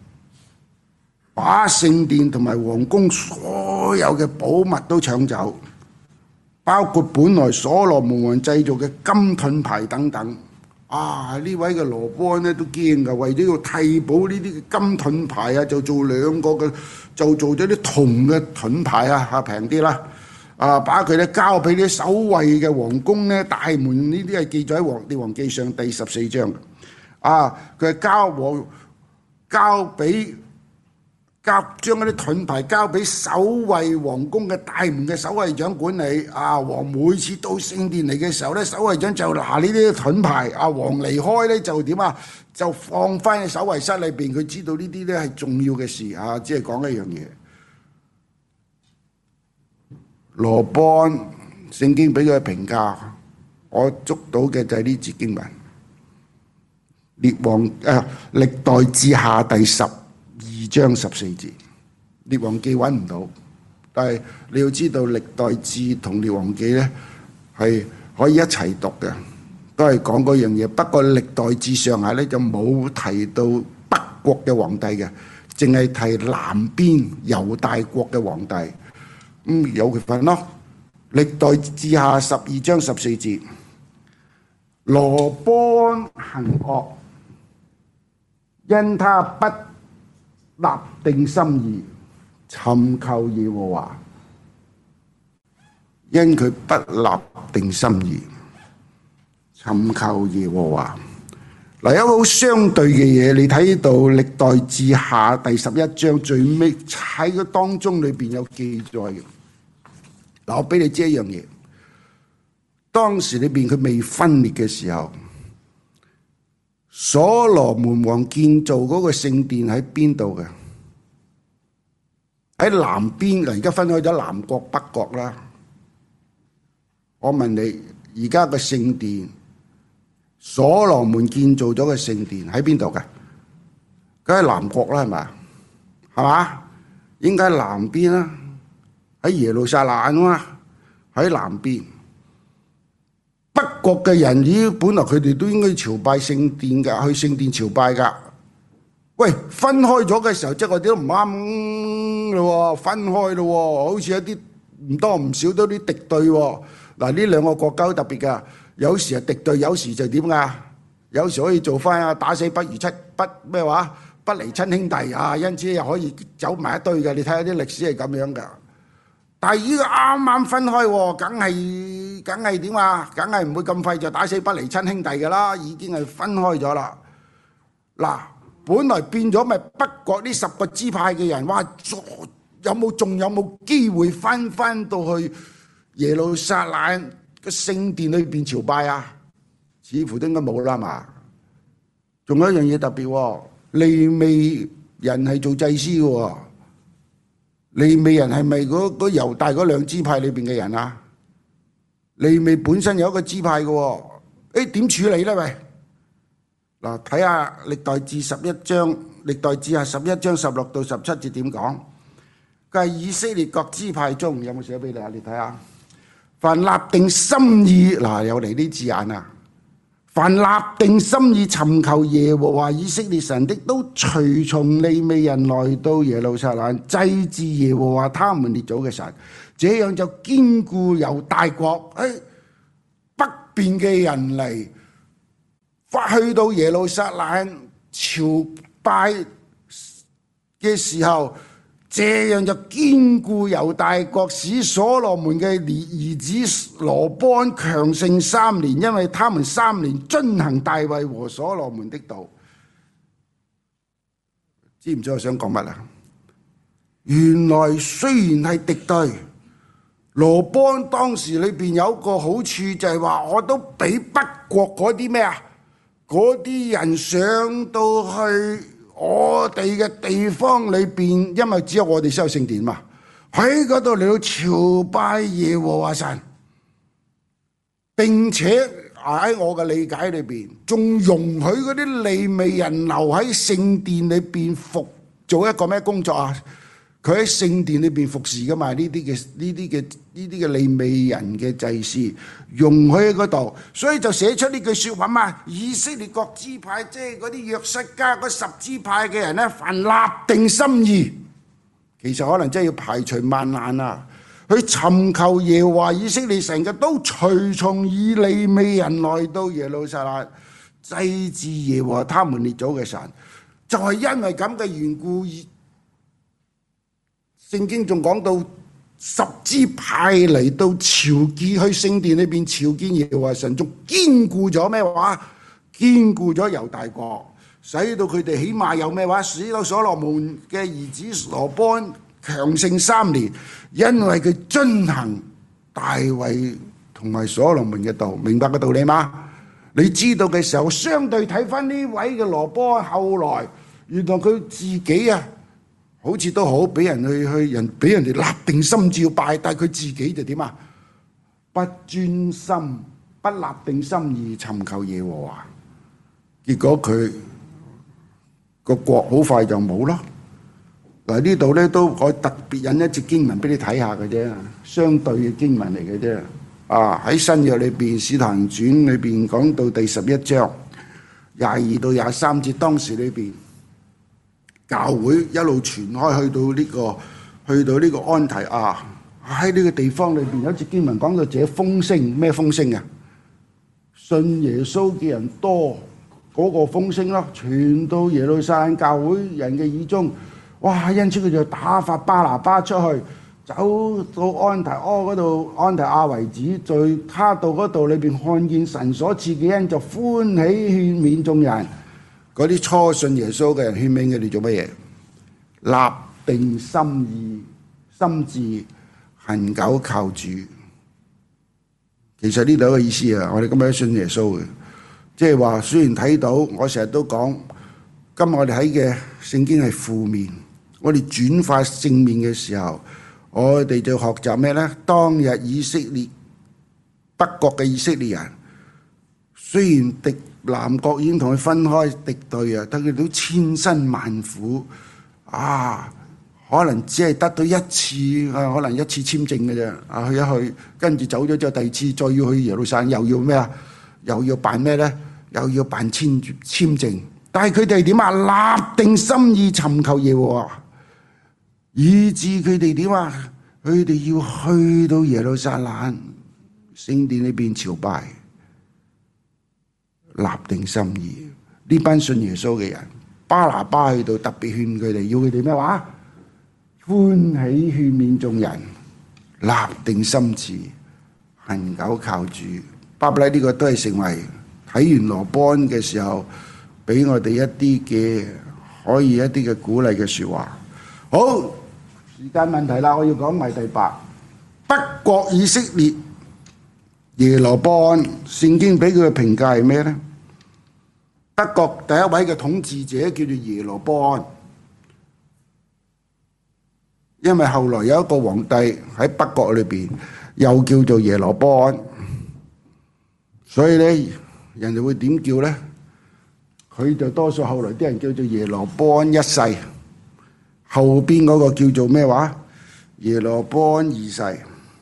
把聖殿同埋皇宮所有嘅寶物都搶走，包括本來所羅門王製造嘅金盾牌等等。呢位嘅羅波安咧都驚㗎，為咗要替補呢啲嘅金盾牌就做2個嘅，就做咗啲銅嘅盾牌平啲啦。把佢咧交俾啲守衛嘅皇宮咧，大門呢啲係記載喺列王記上第14章。佢係將嗰啲盾牌交俾守衛皇宮嘅大門嘅守衛長管理。王每次到聖殿嚟嘅時候咧，守衛長就拿呢啲盾牌。王離開咧就點就放翻喺守衛室裏邊。佢知道呢啲咧係重要嘅事只係講一樣嘢。羅波安聖經俾佢嘅評價，我捉到嘅就係呢節經文，歷代志下第12章14節，列王記揾唔到，但係你要知道歷代志同列王記咧係可以一齊讀嘅，都係講嗰樣嘢。不過歷代志上下咧就冇提到北國嘅皇帝嘅，淨係提南邊猶大國嘅皇帝。有佢份咯。歷代志下12章14節，羅波安行惡，因他不立定心意尋求耶和華，因佢不立定心意尋求耶和華。有一個好相對嘅嘢，你睇到歷代志下第11章最尾喺個當中裏邊有記載嘅。我俾你知一樣嘢，當時裏邊佢未分裂嘅時候，所羅門王建造嗰個聖殿喺邊度嘅？喺南邊。而家分開咗南國北國啦。我問你，而家個聖殿，所羅門建造咗個聖殿喺邊度嘅？梗係南國啦，係咪？係嘛？應該喺南邊啦。喺耶路撒冷喺南邊。北國嘅人本來佢哋都應該朝拜聖殿㗎，去聖殿朝拜㗎。喂，分開咗嘅時候，即係嗰啲都唔啱咯，分開咯，好似一啲唔多唔少都啲敵對喎。呢兩個國家好特別㗎，有時係敵對，有時就點㗎？有時可以做翻打死不離親兄弟因此又可以走埋一堆嘅。你睇下啲歷史係咁樣㗎。但係呢個啱啱分開，梗係點梗係唔會咁快就打死不離親兄弟㗎啦，已經係分開咗啦。本來變咗咪北國呢10個支派嘅人，仲有冇機會翻到去耶路撒冷嘅聖殿裏邊朝拜啊？似乎都應該冇啦嘛。仲有一樣嘢特別，利未人係做祭司嘅。利未人係咪嗰猶大嗰2支派裏邊嘅人啊？利未本身有一個支派嘅，點處理咧？喂， 嗱，睇下歷代志11章，歷代志係11章16到17節點講？佢係以色列各支派中，有冇寫俾你啊？你睇下，凡立定心意，嗱又嚟啲字眼啊！凡立定心意尋求耶和華以色列神的，都隨從利未人來到耶路撒冷，祭祀耶和華他們列祖嘅神，這樣就堅固猶大國。北邊嘅人嚟，去到耶路撒冷朝拜嘅時候，這樣就堅固猶大國，使所羅門嘅兒子羅波安強盛3年，因為他們3年遵行大衛和所羅門的道。知唔知我想講乜啊？原來雖然係敵對，羅波安當時裏邊有一個好處就係話，我都俾北國嗰啲咩啊，嗰啲人上到去我哋嘅地方裏邊，因為只有我哋先有聖殿嘛，喺嗰度嚟到朝拜耶和華神，並且喺我嘅理解裏邊，仲容許嗰啲利未人留喺聖殿裏邊做一個咩工作啊？佢喺聖殿裏邊服侍噶嘛？呢啲嘅利未人嘅祭司容許喺嗰度，所以就寫出呢句説話嘛。以色列各支派，即係嗰啲約瑟家嗰10支派嘅人咧，凡立定心意，其實可能真係要排除萬難啊！去尋求耶和華以色列神嘅，都隨從以利未人來到耶路撒冷，祭祀耶和華他們列祖嘅神，就係因為咁嘅緣故。聖經仲講到10支派嚟到朝見，去聖殿裏邊朝見耶和華神，仲堅固咗咩話？堅固咗猶大國，使到佢哋起碼有咩話？使到所羅門嘅兒子羅波安強盛3年，因為佢遵行大衛同埋所羅門嘅道。明白個道理嗎？你知道嘅時候，相對睇翻呢位嘅羅波安，後來原來佢自己啊，好似都好俾人俾人哋立定心照拜，但係佢自己就點啊？不專心，不立定心意尋求耶和華，結果佢個國好快就冇咯。嗱，呢度咧都我特別引一節經文俾你睇下嘅啫，相對嘅經文嚟嘅啫。喺新約裏邊《使徒行傳》裏邊講到第11章22到23節，當時裏邊教會一路傳開去到呢個安提亞，喺呢個地方裏邊有一節經文講到這風聲，咩風聲啊？信耶穌嘅人多，嗰個風聲咯，傳到耶路撒冷教會人嘅耳中。哇！因此佢就打發巴拿巴出去，走到安提阿嗰度，安提亞為止。在他到嗰度裏邊看見神所賜嘅恩，就歡喜勸勉眾人。嗰啲初信耶穌嘅人，勸勉佢哋做乜嘢？立定心意，心志恒久靠主。其實呢度嘅意思啊，我哋今日都信耶穌嘅，即係話雖然睇到，我成日都講，今日我哋睇嘅聖經係負面，我哋轉化正面嘅時候，我哋就學習咩呢？當日以色列北國嘅以色列人，雖然南國已經同佢分開敵對啊，但佢都千辛萬苦啊，可能只係得到一次可能一次簽證嘅啫。去一去，跟住走咗之後，第二次再要去耶路撒冷，又要咩啊？又要辦咩呢？又要辦簽證。但係佢哋點啊？立定心意尋求耶和華，以致佢哋點啊？佢哋要去到耶路撒冷聖殿裏邊朝拜。立定心意，呢班信耶穌嘅人，巴拿巴去到特別勸佢哋，要佢哋咩話？歡喜勸勉眾人，立定心志，恒久靠主。巴不得呢個都係成為睇完羅波安嘅時候，俾我哋一啲嘅可以一啲嘅鼓勵嘅説話。好，時間問題啦，我要講埋第8，北國以色列耶羅波安，聖經俾佢嘅評價係咩呢？北國第一位嘅統治者叫做耶羅波安，因為後來有一個皇帝喺北國裏邊又叫做耶羅波安，所以咧人哋會點叫呢？ 佢就多數後來啲人叫做耶羅波安一世，後邊嗰個叫做咩話？耶羅波安二世。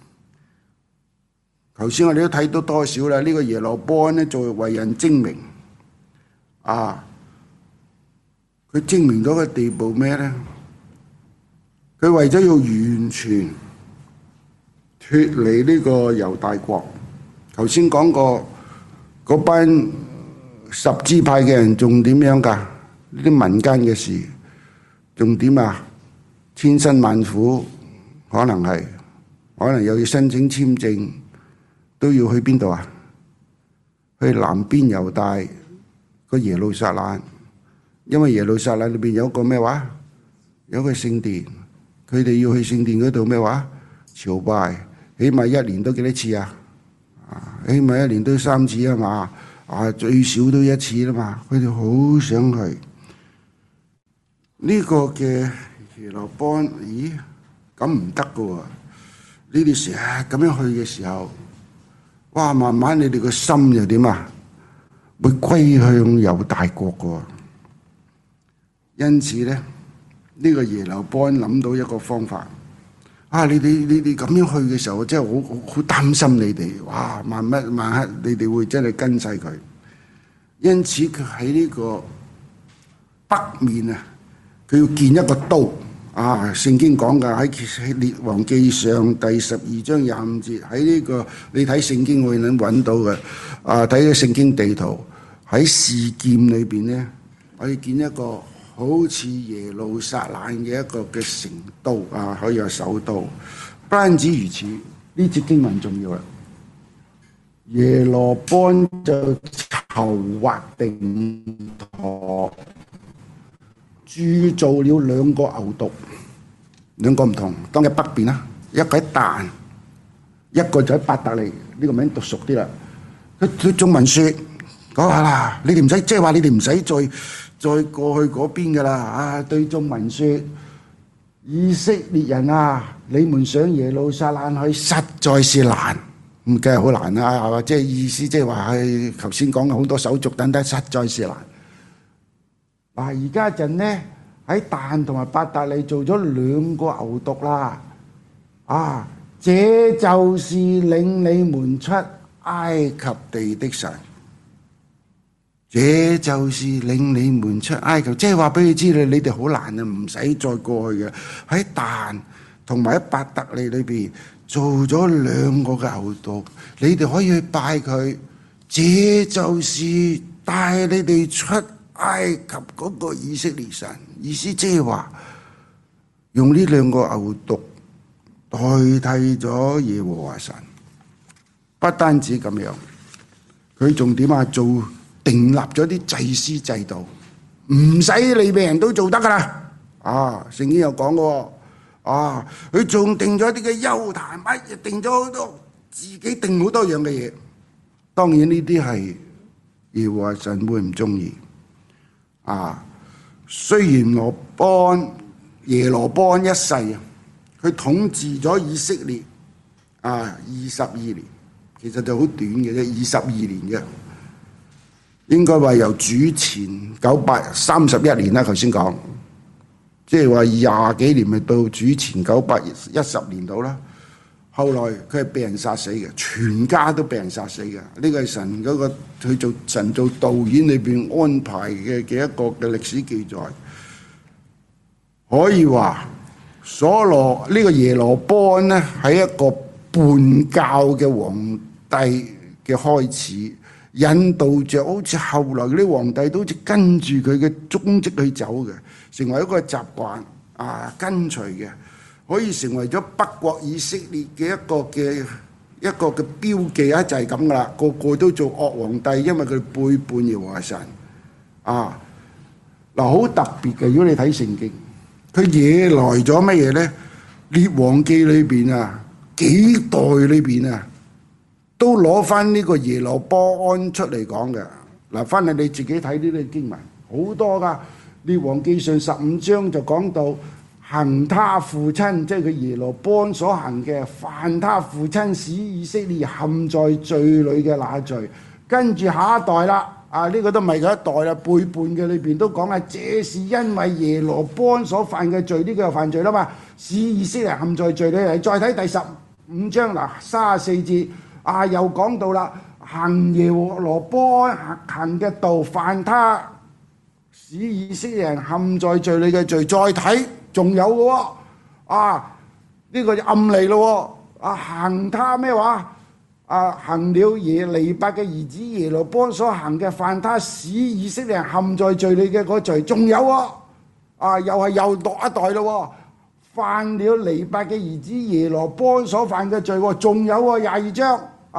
頭先我哋都睇到多少啦？呢個耶羅波安咧，做為人精明啊！佢精明到個地步咩咧？佢為咗要完全脫離呢個猶大國，頭先講過嗰班十支派嘅人仲點樣㗎？呢啲民間嘅事仲點啊？千辛萬苦，可能又要申請簽證，都要去邊度啊？去南邊猶大個耶路撒冷，因為耶路撒冷裏邊有個咩話？有個聖殿，佢哋要去聖殿嗰度咩話？朝拜，起碼一年都幾多次啊？起碼一年都3次啊嘛，最少都1次啦嘛。佢哋好想去呢個嘅耶羅波安，咦？咁唔得噶喎！你哋成日咁樣去嘅時候，哇！慢慢你哋個心又點啊？會歸向猶大國噶喎。因此咧，呢個耶羅波安諗到一個方法。你哋咁樣去嘅時候，我真係好擔心你哋。哇！萬一你哋會真係跟晒佢。因此佢喺呢個北面啊，佢要建一個都。聖經講㗎，喺列王記上第12章25節，喺呢個你睇聖經會能揾到嘅。睇個聖經地圖喺示劍裏邊咧，可以建一個好似耶路撒冷嘅一個嘅城都可以有首都。不單止如此，呢節經文重要啦。耶羅波安就籌劃定妥，鑄造了2個牛犢，2個唔同，當喺北邊啦，一個喺但，一個就喺伯特利。呢個名讀熟啲啦。佢中文説講下啦，你哋唔使，即係話你哋唔使再過去嗰邊噶啦。對眾民説：以色列人啊，你們上耶路撒冷去，實在是難。咁梗係好難啦，係嘛？即係意思，即係話係頭先講嘅好多手續等等，實在是難。而家陣呢，喺但同埋伯特利做咗2個牛犢啦。這就是領你們出埃及地的神。這就是領你們出埃及，即係話俾你知你哋好難啊，唔使再過去嘅。喺但同埋喺伯特利裏邊做咗2個嘅牛犢，你哋可以去拜佢。這就是帶你哋出埃及嗰個以色列神，意思即係話用呢2個牛犢代替咗耶和華神。不單止咁樣，佢仲點啊？做訂立咗啲祭司制度，唔使利未人都做得噶啦。聖經有講嘅，佢仲定咗啲嘅邱壇，乜嘢定咗好多，自己定好多樣嘅嘢。當然呢啲係耶和華神會唔中意。雖然耶羅波安一世佢統治咗以色列22年，其實就好短嘅啫，22年嘅。應該話由主前931年啦，頭先講，即係話20幾年咪到主前910年到啦。後來佢係被人殺死嘅，全家都被人殺死嘅。呢個係神嗰個去做神做導演裏邊安排嘅一個嘅歷史記載。可以話呢個耶羅波安咧係一個叛教嘅皇帝嘅開始。引導着好似後來嗰啲皇帝都好似跟住佢嘅蹤跡去走嘅，成為一個習慣跟隨嘅，可以成為咗北國以色列嘅一個嘅標記就係咁噶啦，個個都做惡皇帝，因為佢背叛耶和華神好特別嘅。如果你睇聖經，佢惹來咗乜嘢咧？列王記裏邊幾代裏邊都攞翻呢個耶羅波安出嚟講嘅。翻嚟你自己睇呢啲經文好多噶。列王記上15章就講到行他父親，即係佢耶羅波安所行嘅，犯他父親使以色列陷在罪裏嘅那罪。跟住下一代啦， 呢個都唔係佢一代啦，背叛嘅裏邊都講啊，這是因為耶羅波安所犯嘅罪，呢個又犯罪啦嘛，使以色列陷在罪裏。再睇第15章嗱34節，又講到啦，行耶羅波安行嘅道，犯他使以色列人陷在罪裏嘅罪。再睇仲有嘅喎，呢個就暗嚟咯喎，行他咩話？行了尼八嘅兒子耶羅波安所行嘅，犯他使以色列人陷在罪裏嘅嗰罪。仲有又落一代咯，犯了尼八嘅兒子耶羅波安所犯嘅罪。仲有22章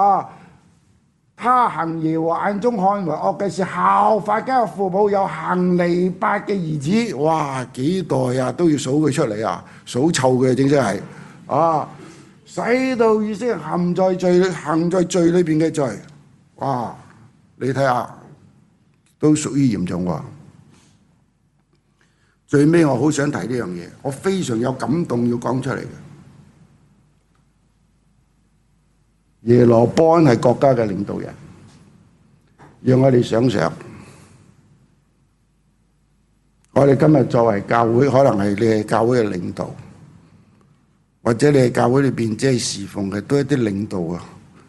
他行耶和華眼中看為惡嘅事，效法家父母，又行尼八嘅兒子。哇，幾代都要數佢出嚟數臭嘅，正式係使到以色列陷在罪裏邊嘅罪。哇！你睇下，都屬於嚴重喎。最尾我好想提呢樣嘢，我非常有感動要講出嚟嘅。耶羅波安係國家嘅領導人，讓我哋想想，我哋今日作為教會，可能係你係教會嘅領導，或者你係教會裏邊即係侍奉嘅，都係一啲領導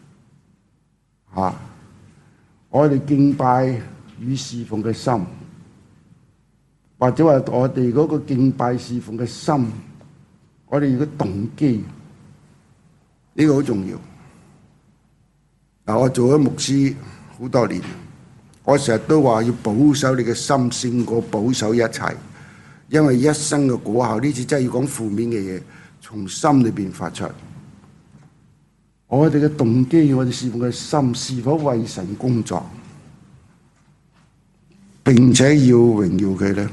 我哋敬拜與侍奉嘅心，或者話我哋嗰個敬拜侍奉嘅心，我哋嘅動機，呢個好重要。我做咗牧師好多年，我成日都話要保守你嘅心勝過保守一切，因為一生嘅果效，呢次真係要講負面嘅嘢，從心裏邊發出。我哋嘅動機，我哋侍奉嘅心是否為神工作，並且要榮耀佢呢？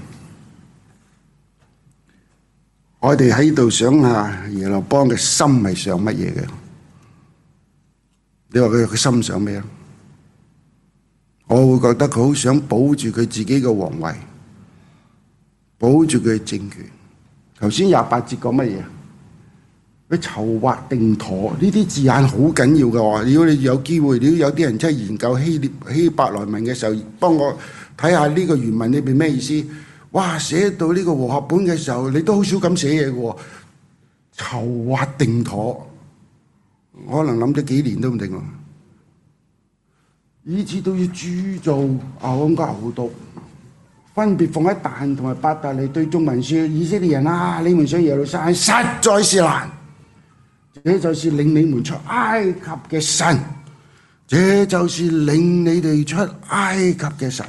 我哋喺度想下耶羅波安嘅心係想乜嘢嘅？你話佢心想咩啊？我會覺得佢好想保住佢自己嘅皇位，保住佢嘅政權。頭先28節講乜嘢？佢籌劃定妥，呢啲字眼好緊要嘅。如果你有機會，如果有啲人真係研究希伯來文嘅時候，幫我睇下呢個原文裏邊咩意思。哇！寫到呢個和合本嘅時候，你都好少咁寫嘢嘅喎。籌劃定妥，可能諗咗幾年都唔定喎。以至都要鑄造牛犢，分別放喺但同埋伯特利，對眾民説：以色列人你們上耶路撒冷實在是難。這就是領你們出埃及嘅神，這就是領你哋出埃及嘅神。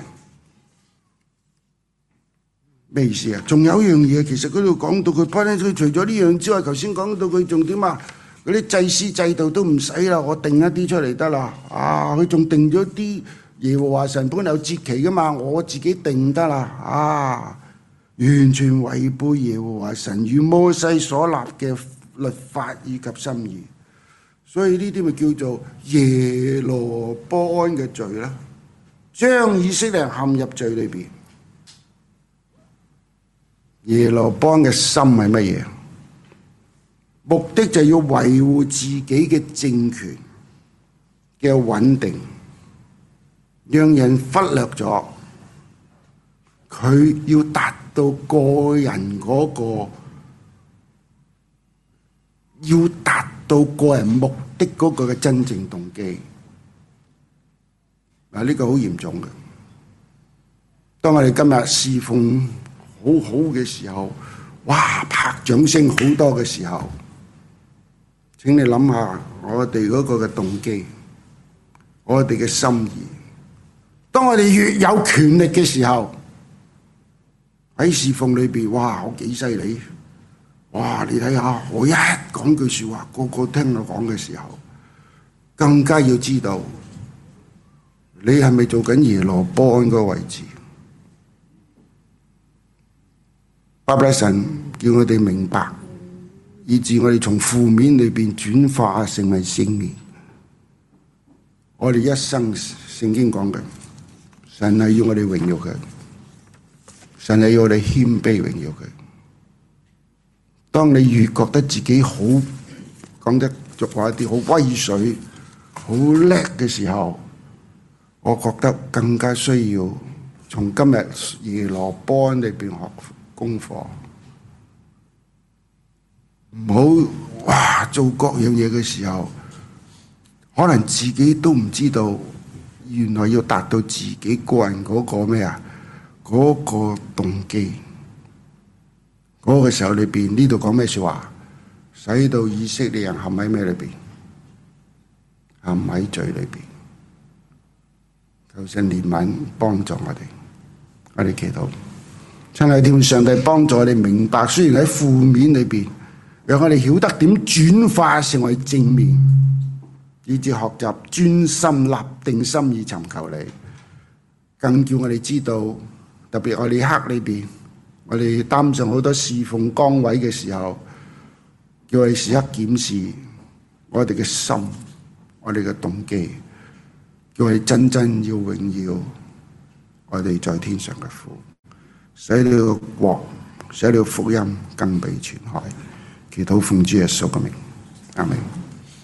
咩意思啊？仲有一樣嘢，其實嗰度講到佢除咗呢樣之外，頭先講到佢仲點啊？嗰啲祭司制度都唔使啦，我定一啲出嚟得啦。佢仲定咗啲耶和華神本有節期噶嘛，我自己定得啦。完全違背耶和華神與摩西所立嘅律法以及心意，所以呢啲咪叫做耶羅波安嘅罪啦，將以色列人陷入罪裏邊。耶羅波安嘅心係乜嘢？目的就要維護自己嘅政權嘅穩定，讓人忽略咗佢要達到個人嗰個，要達到個人目的嗰個嘅真正動機。呢個好嚴重嘅。當我哋今日侍奉好好嘅時候，哇，拍掌聲好多嘅時候，請你諗下我哋嗰個嘅動機，我哋嘅心意。當我哋越有權力嘅時候，喺侍奉裏邊，哇，我幾犀利！哇，你睇下，我一講句說話，個個聽我講嘅時候，更加要知道你係咪做緊耶羅波安嗰個位置。巴不得神叫我哋明白，以致我哋從負面裏邊轉化成為正面。我哋一生聖經講嘅，神係要我哋榮耀佢，神係要我哋謙卑榮耀佢。當你越覺得自己好，講得俗話啲好威水、好叻嘅時候， 我覺得更加需要從今日耶羅波安裏邊學功課，唔好哇做各樣嘢嘅時候，可能自己都唔知道，原來要達到自己個人嗰個咩啊，嗰個動機。嗰個時候裏邊呢度講咩説話？使到以色列人陷喺咩裏邊？陷喺罪裏邊。求神憐憫幫助我哋，我哋祈禱。親愛的天父上帝，幫助我哋明白，雖然喺負面裏邊，讓我哋曉得點轉化成為正面，以致學習專心立定心意尋求你。更叫我哋知道，特別我哋刻裏邊，我哋擔上好多侍奉崗位嘅時候，叫我哋時刻檢視我哋嘅心，我哋嘅動機。叫我哋真正要榮耀我哋在天上嘅父，使你個國，使你個福音更被傳開。祈禱奉主耶穌嘅名，阿們。